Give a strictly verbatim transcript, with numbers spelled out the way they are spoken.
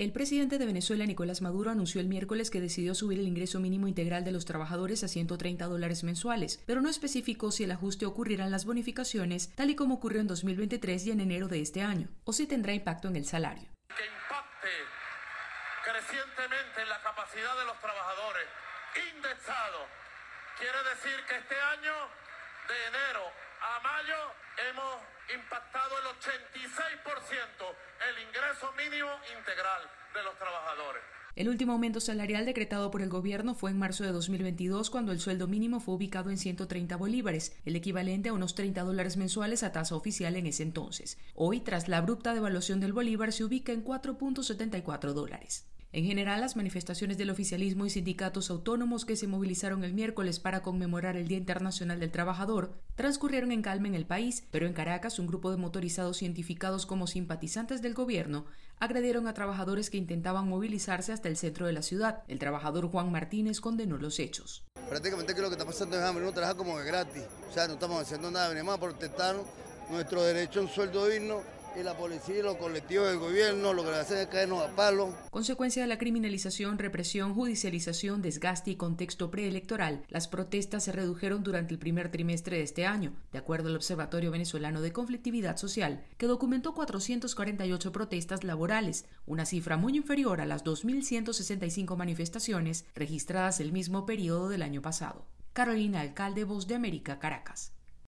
El presidente de Venezuela, Nicolás Maduro, anunció el miércoles que decidió subir el ingreso mínimo integral de los trabajadores a ciento treinta dólares mensuales, pero no especificó si el ajuste ocurrirá en las bonificaciones, tal y como ocurrió en dos mil veintitrés y en enero de este año, o si tendrá impacto en el salario. Que impacte crecientemente en la capacidad de los trabajadores indexados. Quiere decir que este año, de enero a mayo, hemos impactado el ochenta y seis por ciento el ingreso mínimo integral de los trabajadores. El último aumento salarial decretado por el gobierno fue en marzo de dos mil veintidós, cuando el sueldo mínimo fue ubicado en ciento treinta bolívares, el equivalente a unos treinta dólares mensuales a tasa oficial en ese entonces. Hoy, tras la abrupta devaluación del bolívar, se ubica en cuatro punto setenta y cuatro dólares. En general, las manifestaciones del oficialismo y sindicatos autónomos que se movilizaron el miércoles para conmemorar el Día Internacional del Trabajador transcurrieron en calma en el país, pero en Caracas un grupo de motorizados identificados como simpatizantes del gobierno agredieron a trabajadores que intentaban movilizarse hasta el centro de la ciudad. El trabajador Juan Martínez condenó los hechos. Prácticamente que lo que está pasando es hambre, uno trabaja como que gratis, o sea, no estamos haciendo nada, venimos a protestar nuestro derecho a un sueldo digno. Y la policía y los colectivos del gobierno lo que hacen es caernos a palos. Consecuencia de la criminalización, represión, judicialización, desgaste y contexto preelectoral, las protestas se redujeron durante el primer trimestre de este año, de acuerdo al Observatorio Venezolano de Conflictividad Social, que documentó cuatrocientas cuarenta y ocho protestas laborales, una cifra muy inferior a las dos mil ciento sesenta y cinco manifestaciones registradas el mismo periodo del año pasado. Carolina Alcalde, Voz de América, Caracas.